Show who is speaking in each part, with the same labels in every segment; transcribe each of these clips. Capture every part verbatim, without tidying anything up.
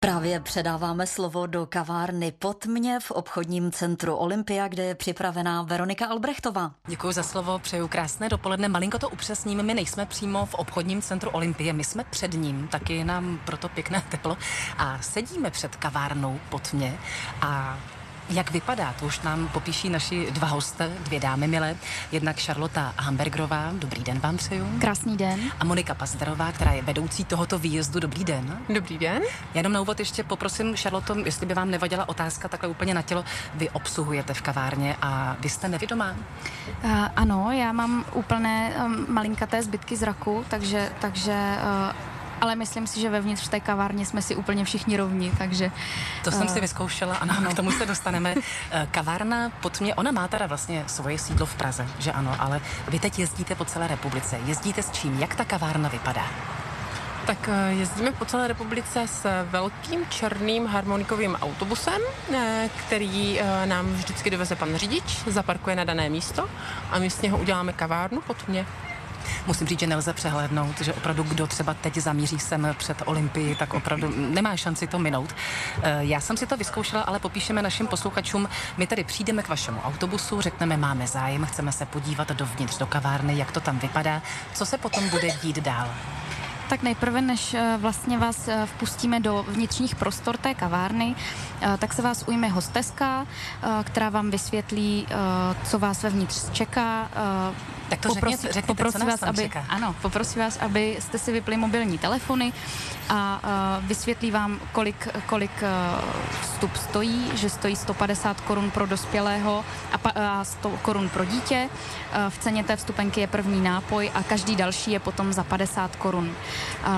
Speaker 1: Právě předáváme slovo do kavárny Potmě v obchodním centru Olympia, kde je připravená Veronika Albrechtová.
Speaker 2: Děkuji za slovo, přeju krásné dopoledne. Malinko to upřesním, my nejsme přímo v obchodním centru Olympie, my jsme před ním, taky je nám proto pěkné teplo a sedíme před kavárnou Potmě a jak vypadá, to už nám popíší naši dva hosté, dvě dámy milé, jednak Šarlota Hambergerová, dobrý den vám přeju.
Speaker 3: Krásný den.
Speaker 2: A Monika Pazderová, která je vedoucí tohoto výjezdu, dobrý den.
Speaker 4: Dobrý den.
Speaker 2: Já jenom na úvod ještě poprosím, Šarloto, jestli by vám nevadila otázka takhle úplně na tělo. Vy obsluhujete v kavárně a vy jste nevidomá?
Speaker 3: Uh, ano, já mám úplné um, malinkaté zbytky zraku, takže, takže uh, ale myslím si, že vevnitř v té kavárně jsme si úplně všichni rovni, takže...
Speaker 2: To jsem uh, si vyzkoušela, ano, ano, k tomu se dostaneme. Kavárna Potmě, ona má teda vlastně svoje sídlo v Praze, že ano, ale vy teď jezdíte po celé republice. Jezdíte s čím? Jak ta kavárna vypadá?
Speaker 4: Tak jezdíme po celé republice s velkým černým harmonikovým autobusem, který nám vždycky doveze pan řidič, zaparkuje na dané místo a my z něho uděláme kavárnu Potmě.
Speaker 2: Musím říct, že nelze přehlédnout, že opravdu kdo třeba teď zamíří sem před Olympii, tak opravdu nemá šanci to minout. Já jsem si to vyzkoušela, ale popíšeme našim posluchačům. My tady přijdeme k vašemu autobusu, řekneme, máme zájem, chceme se podívat dovnitř do kavárny, jak to tam vypadá, co se potom bude dít dál.
Speaker 3: Tak nejprve, než vlastně vás vpustíme do vnitřních prostor té kavárny, tak se vás ujme hosteska, která vám vysvětlí, co vás vevnitř čeká.
Speaker 2: Tak to
Speaker 3: Poprosi,
Speaker 2: řekněte, řekněte
Speaker 3: poprosím
Speaker 2: co nás
Speaker 3: vás,
Speaker 2: tam
Speaker 3: aby,
Speaker 2: čeká.
Speaker 3: Ano, poprosím vás, aby jste si vypli mobilní telefony a uh, vysvětlí vám, kolik, kolik uh, vstup stojí, že stojí sto padesát korun pro dospělého a, pa, a sto korun pro dítě. Uh, v ceně té vstupenky je první nápoj a každý další je potom za padesát korun. Uh,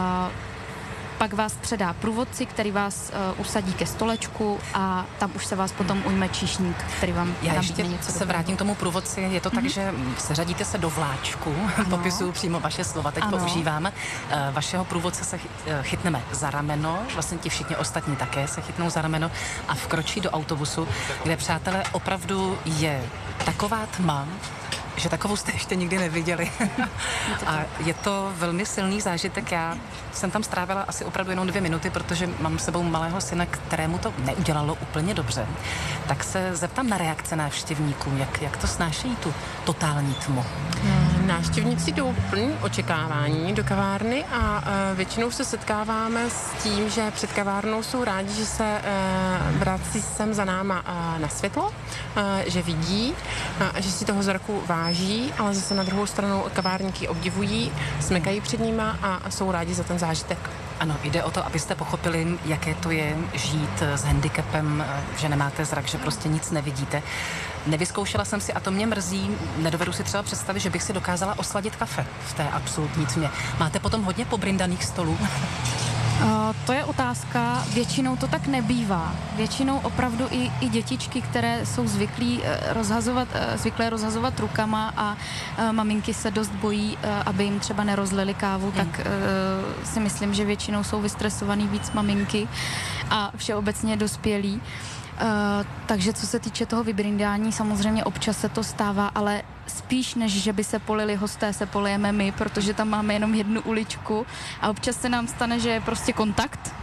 Speaker 3: Pak vás předá průvodci, který vás uh, usadí ke stolečku a tam už se vás potom ujme číšník, který vám
Speaker 2: Já
Speaker 3: tam
Speaker 2: ještě
Speaker 3: něco
Speaker 2: se
Speaker 3: dobrého.
Speaker 2: vrátím k tomu průvodci. Je to mm-hmm. tak, že seřadíte se do vláčku, popisuju přímo vaše slova, teď
Speaker 3: ano.
Speaker 2: používáme. Uh, vašeho průvodce se chytneme za rameno, vlastně ti všichni ostatní také se chytnou za rameno a vkročí do autobusu, kde, přátelé, opravdu je taková tma, že takovou jste ještě nikdy neviděli. A je to velmi silný zážitek. Já jsem tam strávila asi opravdu jenom dvě minuty, protože mám s sebou malého syna, kterému to neudělalo úplně dobře. Tak se zeptám na reakce návštěvníků, jak, jak to snášejí tu totální tmu.
Speaker 4: Návštěvníci jdou plný očekávání do kavárny a uh, většinou se setkáváme s tím, že před kavárnou jsou rádi, že se uh, vrací sem za náma uh, na světlo, uh, že vidí, uh, že si toho zraku váží, ale zase na druhou stranu kavárníky obdivují, smekají před nima a jsou rádi za ten zážitek.
Speaker 2: Ano, jde o to, abyste pochopili, jaké to je žít s handicapem, že nemáte zrak, že prostě nic nevidíte. Nevyzkoušela jsem si, a to mě mrzí, nedovedu si třeba představit, že bych si dokázala osladit kafe v té absolutní tmě. Máte potom hodně pobrindaných stolů?
Speaker 3: Uh, to je otázka, většinou to tak nebývá. Většinou opravdu i, i dětičky, které jsou zvyklí uh, rozhazovat, uh, zvyklé rozhazovat rukama a uh, maminky se dost bojí, uh, aby jim třeba nerozlili kávu, hmm. tak uh, si myslím, že většinou jsou vystresovaný víc maminky a všeobecně dospělí. Uh, takže co se týče toho vybrindání, samozřejmě občas se to stává, ale spíš než, že by se polili hosté, se polijeme my, protože tam máme jenom jednu uličku a občas se nám stane, že je prostě kontakt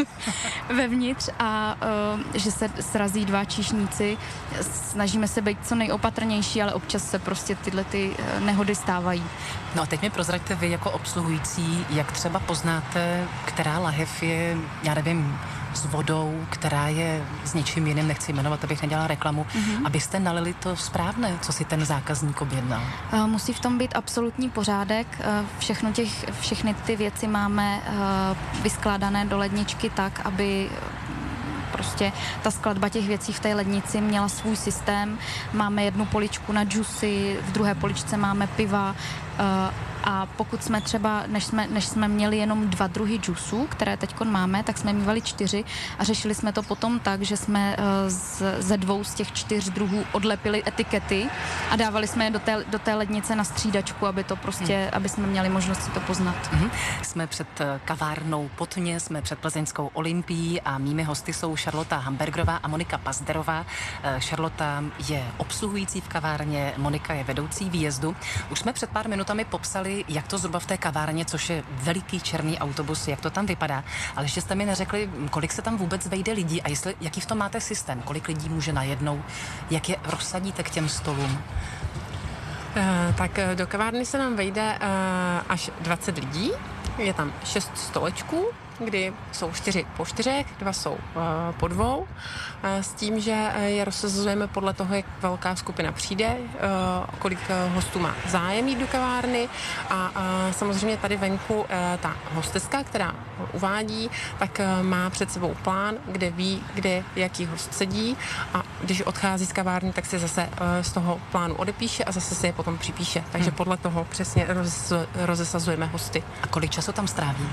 Speaker 3: vevnitř a uh, že se srazí dva číšníci. Snažíme se být co nejopatrnější, ale občas se prostě tyhle ty uh, nehody stávají.
Speaker 2: No a teď mi prozraďte vy jako obsluhující, jak třeba poznáte, která lahev je, já nevím, s vodou, která je s něčím jiným, nechci jmenovat, abych nedělala reklamu, mm-hmm. abyste nalili to správné, co si ten zákazník objednal.
Speaker 3: Uh, musí v tom být absolutní pořádek. Uh, všechno těch, všechny ty věci máme uh, vyskládané do ledničky tak, aby prostě ta skladba těch věcí v té lednici měla svůj systém. Máme jednu poličku na džusy, v druhé poličce máme piva, uh, a pokud jsme třeba, než jsme, než jsme měli jenom dva druhy džusů, které teďkon máme, tak jsme mívali čtyři a řešili jsme to potom tak, že jsme z, ze dvou z těch čtyř druhů odlepili etikety a dávali jsme je do té, do té lednice na střídačku, aby to prostě, hmm. aby jsme měli možnost si to poznat.
Speaker 2: Hmm. Jsme před kavárnou Potmě, jsme před plzeňskou Olympií a mými hosty jsou Šarlota Hambergerová a Monika Pazderová. Šarlota je obsluhující v kavárně, Monika je vedoucí výjezdu. Už jsme před pár minutami popsali říkali, jak to zhruba v té kavárně, což je veliký černý autobus, jak to tam vypadá. Ale ještě jste mi neřekli, kolik se tam vůbec vejde lidí a jestli, jaký v tom máte systém, kolik lidí může najednou, jak je rozsadíte k těm stolům.
Speaker 4: Uh, tak do kavárny se nám vejde uh, až dvacet lidí. Je tam šest stolečků, kdy jsou čtyři po čtyřech, dva jsou uh, po dvou, uh, s tím, že je rozsazujeme podle toho, jak velká skupina přijde, uh, kolik uh, hostů má zájem jít do kavárny a uh, samozřejmě tady venku uh, ta hosteska, která uvádí, tak uh, má před sebou plán, kde ví, kde jaký host sedí a když odchází z kavárny, tak si zase uh, z toho plánu odepíše a zase si je potom připíše. Takže hmm. podle toho přesně roz, rozesazujeme hosty.
Speaker 2: A kolik času tam stráví?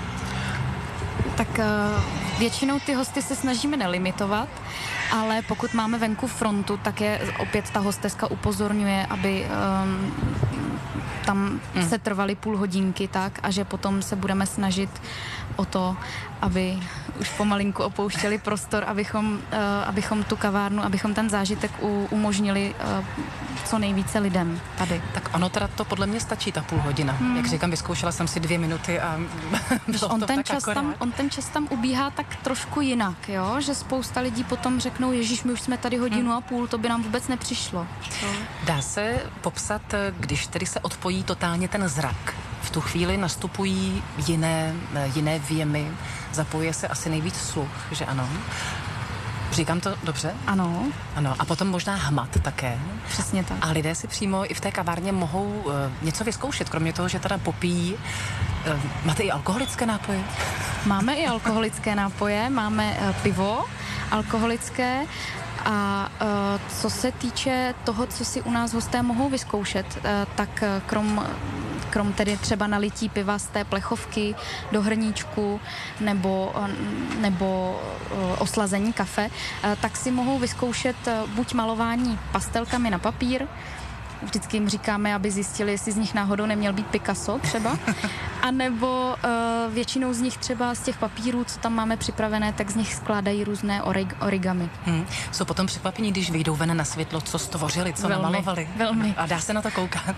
Speaker 3: Tak uh, většinou ty hosty se snažíme nelimitovat, ale pokud máme venku frontu, tak je opět ta hosteska upozorňuje, aby um, tam hmm. se trvaly půl hodinky tak a že potom se budeme snažit o to, aby už pomalinku opouštěli prostor, abychom, uh, abychom tu kavárnu, abychom ten zážitek u, umožnili uh, co nejvíce lidem tady.
Speaker 2: Tak ono teda to podle mě stačí, ta půl hodina. Hmm. Jak říkám, vyzkoušela jsem si dvě minuty a bylo
Speaker 3: on
Speaker 2: to
Speaker 3: ten
Speaker 2: tak
Speaker 3: čas
Speaker 2: akorát.
Speaker 3: tam, on ten čas tam ubíhá tak trošku jinak, jo? Že spousta lidí potom řeknou, ježíš, my už jsme tady hodinu hmm. a půl, to by nám vůbec nepřišlo. No.
Speaker 2: Dá se popsat, když tedy se odpojí totálně ten zrak. V tu chvíli nastupují jiné, jiné věmy, zapojuje se asi nejvíc sluch, že ano? Říkám to dobře?
Speaker 3: Ano.
Speaker 2: Ano, a potom možná hmat také.
Speaker 3: Přesně tak.
Speaker 2: A lidé si přímo i v té kavárně mohou uh, něco vyzkoušet, kromě toho, že teda popíjí. Uh, máte i alkoholické nápoje?
Speaker 3: Máme i alkoholické nápoje, máme uh, pivo alkoholické a uh, co se týče toho, co si u nás hosté mohou vyzkoušet, uh, tak uh, krom krom tedy třeba nalití piva z té plechovky do hrníčku nebo, nebo oslazení kafe, tak si mohou vyzkoušet buď malování pastelkami na papír, vždycky jim říkáme, aby zjistili, jestli z nich náhodou neměl být Picasso třeba, a nebo uh, většinou z nich třeba z těch papírů, co tam máme připravené, tak z nich skládají různé orig- origami.
Speaker 2: Hmm. Jsou potom překvapení, když vyjdou ven na světlo, co stvořili, co
Speaker 3: velmi,
Speaker 2: namalovali.
Speaker 3: Velmi.
Speaker 2: A dá se na to koukat?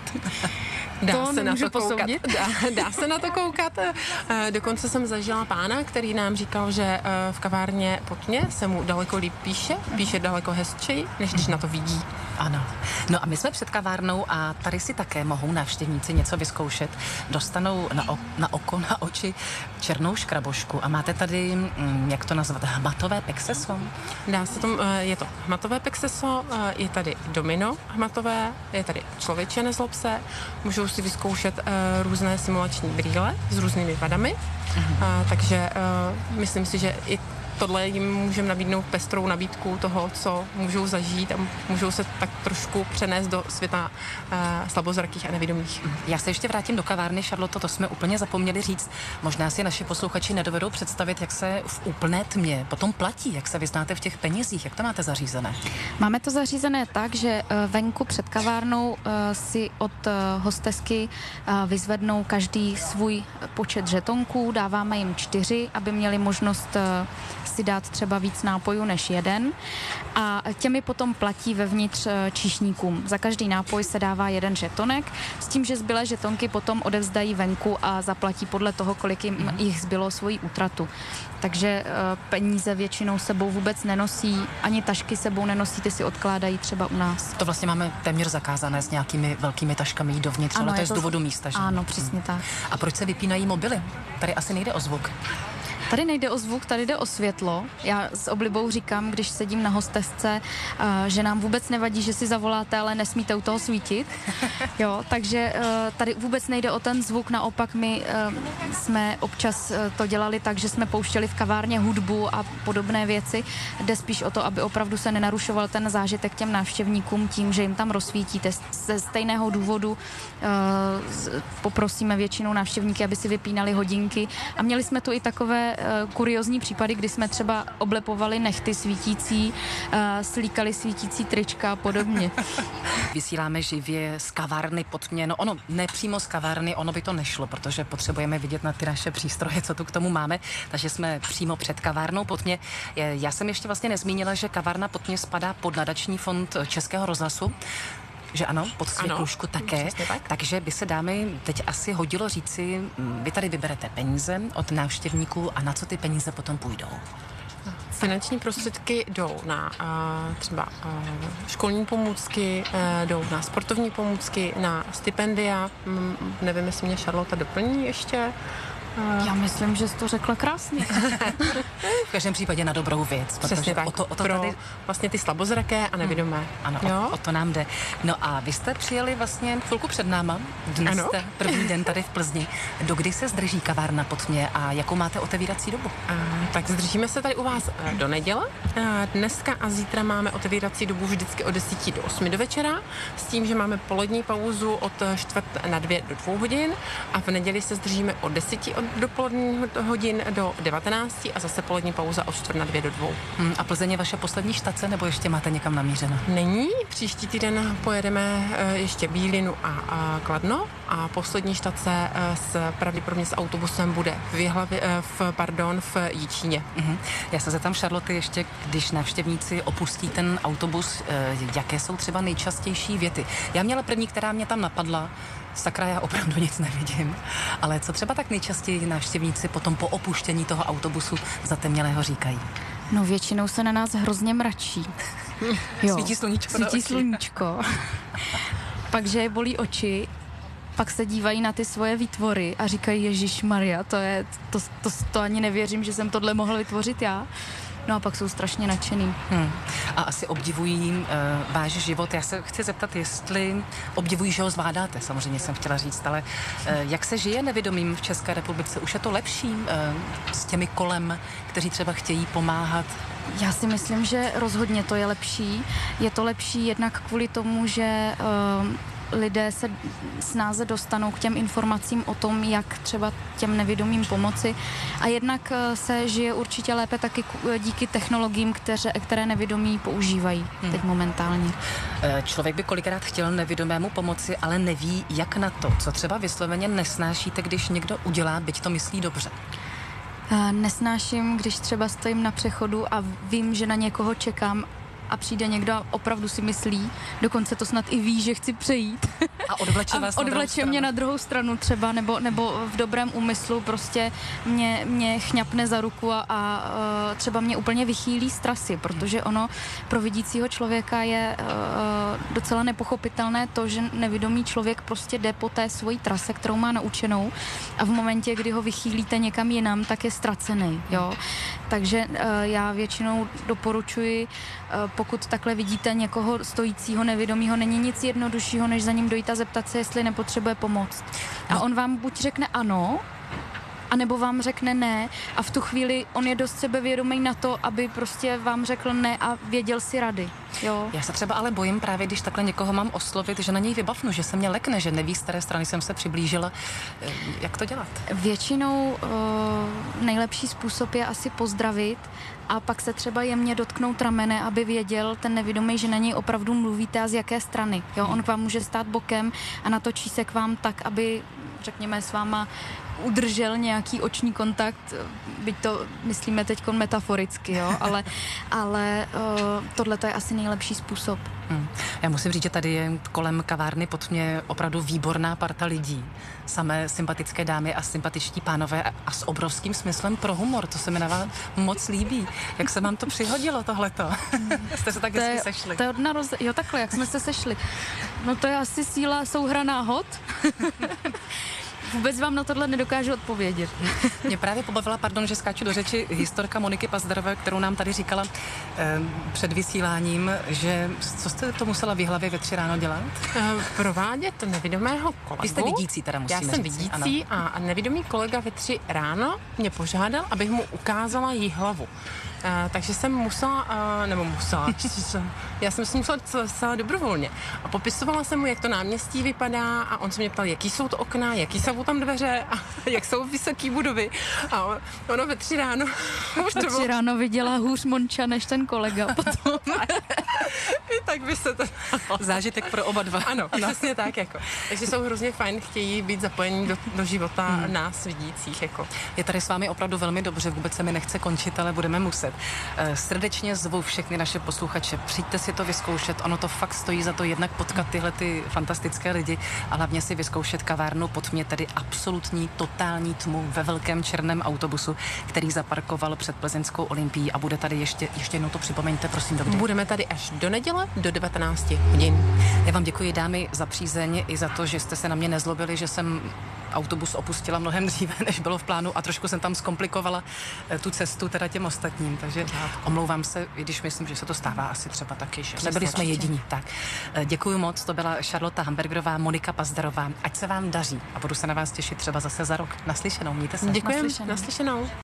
Speaker 4: Dá
Speaker 3: to
Speaker 4: se na to koukat. Dá, dá se na to koukat. Dokonce jsem zažila pána, který nám říkal, že v kavárně pod mě se mu daleko líp píše, píše daleko hezčej, než když na to vidí.
Speaker 2: Ano. No a my jsme před kavárnou a tady si také mohou návštěvníci něco vyzkoušet. Dostanou na, o, na oko, na oči černou škrabošku a máte tady, jak to nazvat, hmatové pexeso?
Speaker 4: Dá se tom, je to hmatové pexeso, je tady domino hmatové, je tady člověče nezlob se, můžou si vyzkoušet různé simulační brýle s různými vadami, uh-huh. takže uh, myslím si, že i tohle jim můžeme nabídnout pestrou nabídku toho, co můžou zažít a můžou se tak trošku přenést do světa uh, slabozrakých a nevidomých.
Speaker 2: Já se ještě vrátím do kavárny, Charlotte, to jsme úplně zapomněli říct. Možná si naši posluchači nedovedou představit, jak se v úplné tmě potom platí, jak se vyznáte v těch penězích, jak to máte zařízené?
Speaker 3: Máme to zařízené tak, že venku před kavárnou si od hostesky vyzvednou každý svůj počet žetonků, dáváme jim čtyři, aby měli možnost si dát třeba víc nápojů než jeden a těmi potom platí vevnitř číšníkům. Za každý nápoj se dává jeden žetonek s tím, že zbylé žetonky potom odevzdají venku a zaplatí podle toho, kolik jim mm-hmm. jich zbylo svoji útratu. Takže uh, peníze většinou sebou vůbec nenosí, ani tašky sebou nenosí, ty si odkládají třeba u nás.
Speaker 2: To vlastně máme téměř zakázané s nějakými velkými taškami jít dovnitř, ano, ale to je, je to z důvodu místa, že?
Speaker 3: Ano, přesně hmm. tak.
Speaker 2: A proč se vypínají mobily? Tady asi nejde o zvuk.
Speaker 3: Tady nejde o zvuk, tady jde o světlo. Já s oblibou říkám, když sedím na hostesce, uh, že nám vůbec nevadí, že si zavoláte, ale nesmíte u toho svítit. Jo, takže uh, tady vůbec nejde o ten zvuk, naopak my uh, jsme občas uh, to dělali tak, že jsme pouštěli v kavárně hudbu a podobné věci. Jde spíš o to, aby opravdu se nenarušoval ten zážitek těm návštěvníkům tím, že jim tam rozsvítíte. Ze stejného důvodu uh, poprosíme většinou návštěvníky, aby si vypínali hodinky a měli jsme tu i takové kuriozní případy, kdy jsme třeba oblepovali nechty svítící, uh, slíkali svítící trička a podobně.
Speaker 2: Vysíláme živě z kavárny pod mě. No ono, ne přímo z kavárny, ono by to nešlo, protože potřebujeme vidět na ty naše přístroje, co tu k tomu máme, takže jsme přímo před kavárnou pod mě. Já jsem ještě vlastně nezmínila, že kavárna pod mě spadá pod nadační fond Českého rozhlasu. že ano, pod světlušku také.
Speaker 4: Tak.
Speaker 2: Takže by se dámy teď asi hodilo říci, vy tady vyberete peníze od návštěvníků a na co ty peníze potom půjdou?
Speaker 4: Finanční prostředky jdou na uh, třeba uh, školní pomůcky, uh, jdou na sportovní pomůcky, na stipendia. Mm, nevím, jestli mě Charlotte doplní ještě.
Speaker 3: Já myslím, že jsi to řekla krásně.
Speaker 2: V každém případě na dobrou věc.
Speaker 4: Přesně tak.
Speaker 2: O to, o to
Speaker 4: pro
Speaker 2: tady...
Speaker 4: vlastně ty slabozraké a nevidomé. Hmm.
Speaker 2: Ano, o, o to nám jde. No a vy jste přijeli vlastně chvilku před náma. Dnes
Speaker 4: ano.
Speaker 2: jste první den tady v Plzni. Dokdy se zdrží kavárna Pod mě a jakou máte otevírací dobu?
Speaker 4: A, tak zdržíme se tady u vás do neděle. A dneska a zítra máme otevírací dobu vždycky od deseti do osmi do večera, s tím, že máme polední pauzu od čtvrt na dvě do dvou hodin a v neděli se zdržíme od deseti od dopoledních hodin do devatenácti a zase polední pauza od čtvrt na dvě do dvou.
Speaker 2: Hmm, a Plzeň je vaše poslední štace, nebo ještě máte někam namířeno?
Speaker 4: Není. Příští týden pojedeme ještě Bílinu a, a Kladno a poslední štace s, pravděpodobně s autobusem bude v, Jihlavě, v, pardon, v Jičíně.
Speaker 2: Hmm. Já se zeptám Charlotte ještě, když návštěvníci opustí ten autobus, jaké jsou třeba nejčastější věty? Já měla první, která mě tam napadla, sakra, já opravdu nic nevidím. Ale co třeba tak nejčastěji návštěvníci potom po opuštění toho autobusu zatemnělého říkají?
Speaker 3: No většinou se na nás hrozně mračí.
Speaker 2: Jo, svítí sluníčko.
Speaker 3: Svítí sluníčko. Pak, že je bolí oči, pak se dívají na ty svoje výtvory a říkají, Ježišmarja, to je, to, to, to ani nevěřím, že jsem tohle mohl vytvořit já. No a pak jsou strašně nadšený.
Speaker 2: Hmm. A asi obdivují uh, váš život. Já se chci zeptat, jestli obdivují, že ho zvládáte. Samozřejmě jsem chtěla říct, ale uh, jak se žije nevidomým v České republice? Už je to lepší uh, s těmi kolem, kteří třeba chtějí pomáhat?
Speaker 3: Já si myslím, že rozhodně to je lepší. Je to lepší jednak kvůli tomu, že uh, lidé se snáze dostanou k těm informacím o tom, jak třeba těm nevidomým pomoci. A jednak se žije určitě lépe taky díky technologiím, které, které nevidomí používají hmm. teď momentálně.
Speaker 2: Člověk by kolikrát chtěl nevidomému pomoci, ale neví, jak na to. Co třeba vysloveně nesnášíte, když někdo udělá, byť to myslí dobře?
Speaker 3: Nesnáším, když třeba stojím na přechodu a vím, že na někoho čekám a přijde někdo a opravdu si myslí, dokonce to snad i ví, že chci přejít.
Speaker 2: A odvleče vás
Speaker 3: a odvleče
Speaker 2: na
Speaker 3: mě na druhou stranu třeba, nebo, nebo v dobrém úmyslu prostě mě, mě chňapne za ruku a, a třeba mě úplně vychýlí z trasy, protože ono pro vidícího člověka je uh, docela nepochopitelné to, že nevidomý člověk prostě jde po té svojí trase, kterou má naučenou a v momentě, kdy ho vychýlíte někam jinam, tak je ztracený, jo. Takže uh, já většinou doporučuji, uh, pokud takhle vidíte někoho stojícího nevědomího, není nic jednoduššího, než za ním dojít a zeptat se, jestli nepotřebuje pomoc. A on vám buď řekne ano, anebo vám řekne ne a v tu chvíli on je dost sebevědomý na to, aby prostě vám řekl ne a věděl si rady. Jo.
Speaker 2: Já se třeba ale bojím právě, když takhle někoho mám oslovit, že na něj vybavnu, že se mě lekne, že neví, z které strany jsem se přiblížila. Jak to dělat?
Speaker 3: Většinou uh, nejlepší způsob je asi pozdravit a pak se třeba jemně dotknout ramene, aby věděl ten nevidomý, že na něj opravdu mluvíte a z jaké strany. Jo, on k vám může stát bokem a natočí se k vám tak, aby, řekněme, s váma udržel nějaký oční kontakt, byť to myslíme teď metaforicky, jo, ale, ale uh, tohle to je asi nejlepší způsob.
Speaker 2: Hmm. Já musím říct, že tady je kolem kavárny Pod mě opravdu výborná parta lidí. Samé sympatické dámy a sympatičtí pánové a, a s obrovským smyslem pro humor. To se mi na vás moc líbí. Jak se vám to přihodilo, tohleto? Jste se tak hezky sešli.
Speaker 3: To je odna roz... Jo, takhle, jak jsme se sešli. No to je asi síla souhra náhod. Vůbec vám na tohle nedokážu odpovědět.
Speaker 2: Mě právě pobavila, pardon, že skáču do řeči, historka Moniky Pazderové, kterou nám tady říkala eh, před vysíláním, že co jste to musela v Jihlavě ve tři ráno dělat?
Speaker 4: Eh, provádět nevidomého kolegu.
Speaker 2: Vy jste vidící, teda musíme
Speaker 4: Já jsem
Speaker 2: říct,
Speaker 4: vidící a, a nevidomý kolega ve tři ráno mě požádal, abych mu ukázala Jihlavu. Uh, takže jsem musela, uh, nebo musela, já jsem si musela celá dobrovolně. A popisovala jsem mu, jak to náměstí vypadá a on se mě ptal, jaký jsou to okna, jaký jsou tam dveře a jak jsou vysoké budovy. A ono ve tři ráno už
Speaker 3: ve tři ráno viděla hůř Monča než ten kolega potom.
Speaker 4: I tak by se to...
Speaker 2: Zážitek pro oba dva.
Speaker 4: Ano, ano, přesně tak. Jako. Takže jsou hrozně fajn, chtějí být zapojení do, do života hmm. nás vidících. Jako.
Speaker 2: Je tady s vámi opravdu velmi dobře, vůbec se mi nechce končit, ale budeme muset. Srdečně zvu všechny naše posluchače, přijďte si to vyzkoušet, ono to fakt stojí za to jednak potkat tyhle ty fantastické lidi a hlavně si vyzkoušet kavárnu Pod tmě, tedy absolutní totální tmu ve velkém černém autobusu, který zaparkoval před Plzeňskou olympií a bude tady ještě, ještě jednou to připomeňte, prosím, dokdy.
Speaker 4: Budeme tady až do neděle do devatenácti hodin.
Speaker 2: Já vám děkuji, dámy, za přízeň i za to, že jste se na mě nezlobili, že jsem autobus opustila mnohem dříve, než bylo v plánu a trošku jsem tam zkomplikovala tu cestu teda těm ostatním, takže omlouvám se, i když myslím, že se to stává asi třeba taky, že nebyli jsme jediní. Tak, děkuji moc, to byla Charlotte Hambergerová, Monika Pazdarová, ať se vám daří a budu se na vás těšit třeba zase za rok. Naslyšenou, mějte se.
Speaker 4: Děkuji,
Speaker 3: naslyšenou.
Speaker 4: naslyšenou.